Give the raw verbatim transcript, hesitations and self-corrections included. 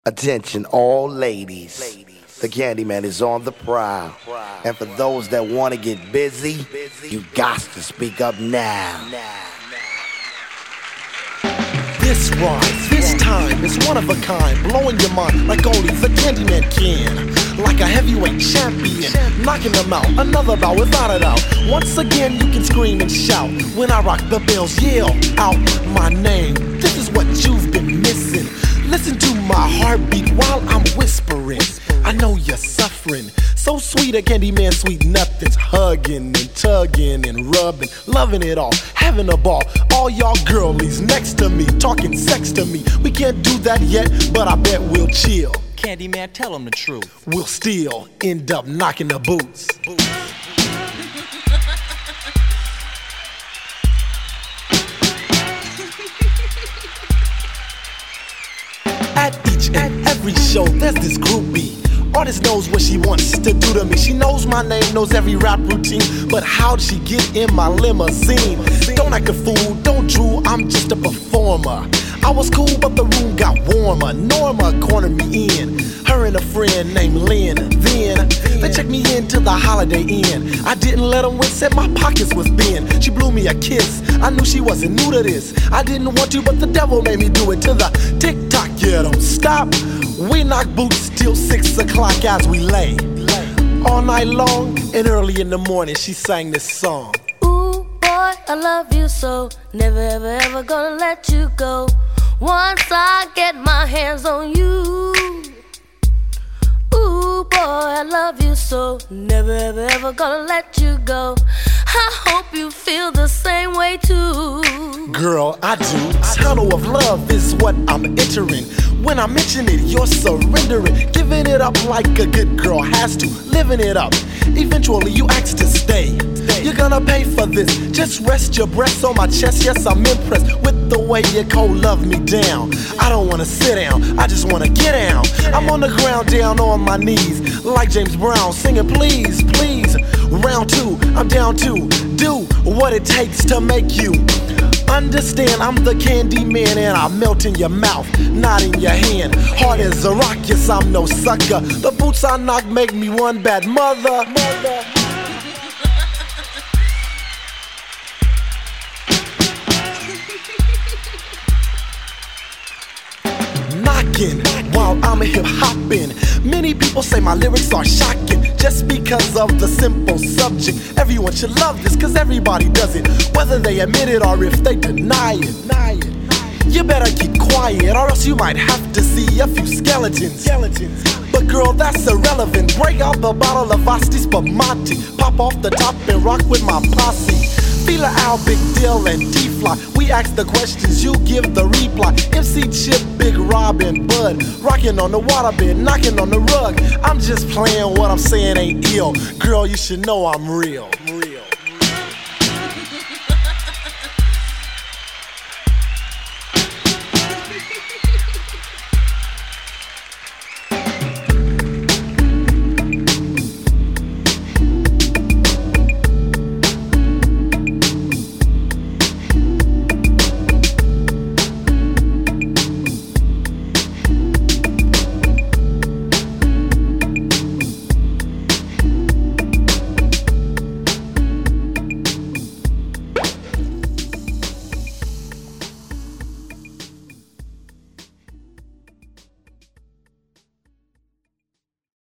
Attention all ladies, the Candyman is on the prowl. And for those that want to get busy, you got to speak up now. This rhyme, this time is one of a kind, blowing your mind like only the Candyman can. Like a heavyweight champion, knocking them out, another bout without a doubt. Once again you can scream and shout when I rock the bells, yell out my name. This is what you've been missing. Listen to my heartbeat while I'm whispering. I know you're suffering. So sweet, a Candyman, sweet nothings. Hugging and tugging and rubbing, loving it all, having a ball. All y'all girlies next to me, talking sex to me. We can't do that yet, but I bet we'll chill. Candyman, tell them the truth. We'll still end up knocking the boots. At each and every show, there's this groupie. Artist knows what she wants to do to me. She knows my name, knows every rap routine. But how'd she get in my limousine? Don't act a fool, don't drool, I'm just a performer. I was cool, but the room got warmer. Norma cornered me in, her and a friend named Lynn. Then, they checked me into the Holiday Inn. I didn't let them win, said my pockets was thin. She blew me a kiss, I knew she wasn't new to this. I didn't want to, but the devil made me do it. To the tick-tock, yeah, don't stop. We knock boots till six o'clock as we lay. All night long and early in the morning she sang this song. Ooh, boy, I love you so, never ever ever gonna let you go. Once I get my hands on you. Ooh, boy, I love you so, never ever ever gonna let you go. I hope you feel the same way too. Girl, I do. Tunnel of love is what I'm entering. When I mention it, you're surrendering. Giving it up like a good girl has to. Living it up. Eventually you ask to stay. You're gonna pay for this. Just rest your breasts on my chest. Yes, I'm impressed with the way you cold love me down. I don't wanna sit down, I just wanna get down. I'm on the ground down on my knees, like James Brown singing please, please. Round two, I'm down to do what it takes to make you understand. I'm the Candyman and I melt in your mouth, not in your hand. Hard as a rock, yes, I'm no sucker. The boots I knock make me one bad mother. mother. Knocking while I'm hip hopping. Many people say my lyrics are shocking just because of the simple subject. Everyone should love this cause everybody does it, whether they admit it or if they deny it. Deny it. You better keep quiet or else you might have to see a few skeletons. skeletons. But girl, that's irrelevant. Break out the bottle of Asti Spumante, pop off the top and rock with my posse. Fila Al, Big Deal, and D-Fly. We ask the questions, you give the reply. M C Chip, Big Rob, and Bud. Rocking on the waterbed, knocking on the rug. I'm just playing, what I'm saying ain't ill. Girl, you should know I'm real.